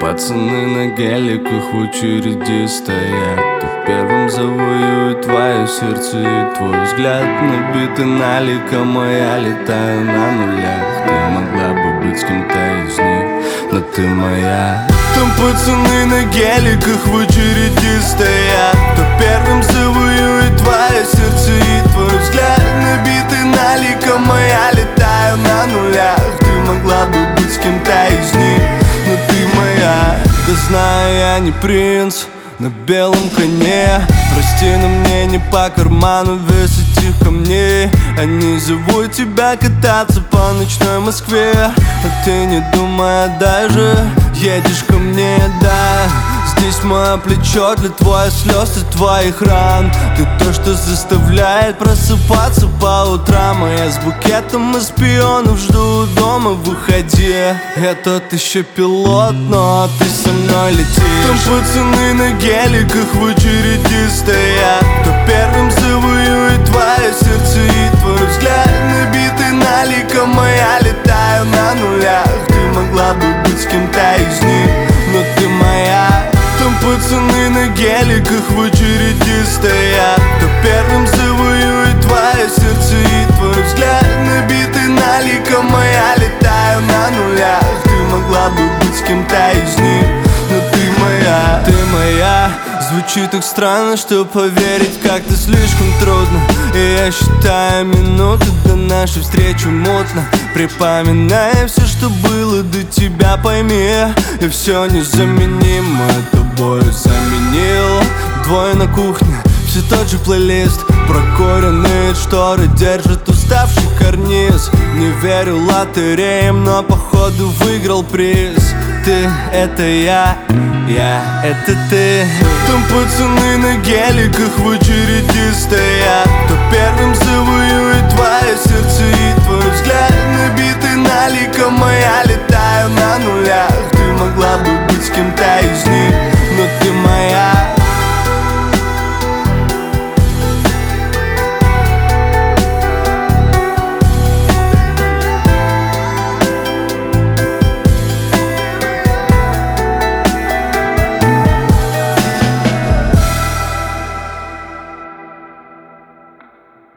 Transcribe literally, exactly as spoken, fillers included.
пацаны на геликах в очереди стоят. Кто первым завоюет твое сердце и твой взгляд. Набиты наликом, а я летаю на нулях. Ты могла бы быть с кем-то из них, но ты моя. Там пацаны на геликах в очереди стоят. Кто первым завоюет твое сердце и твой взгляд. Набиты наликом, а я летаю на нулях. Ты могла бы быть с кем-то из них, но ты моя. Да знаю, я не принц на белом коне. Прости, но мне не по карману вес этих камней. Они зовут тебя кататься по ночной Москве, а ты не думая даже едешь ко мне, да. Здесь мое плечо для твоих слез и твоих ран. Ты то, что заставляет просыпаться по утрам. А я с букетом из пионов жду дома, выходи. Я тот еще пилот, но ты со мной летишь. Там пацаны на геликах в очереди стоят. Кто первым завоюет твое сердце и твой взгляд. Набитый наликом, а я летаю на нулях. Ты могла бы быть с кем-то из них, но ты моя. Там пацаны на геликах в очереди стоят. Кто первым завоюет твое сердце и твой взгляд. Набитый наликом, а я летаю на нулях. Ты могла бы быть с кем-то из них, но ты моя. Ты моя. Звучит так странно, что поверить как-то слишком трудно. И я считаю минуты до нашей встречи мутно. Припоминая все, что было до тебя, пойми, и все незаменимо тобой заменил. Двое на кухне, все тот же плейлист. Прокуренные шторы держат уставший карниз. Не верю лотереям, но походу выиграл приз. Ты — это я, я — это ты. Там пацаны на геликах в очереди стоят. Кто первым завоюет твое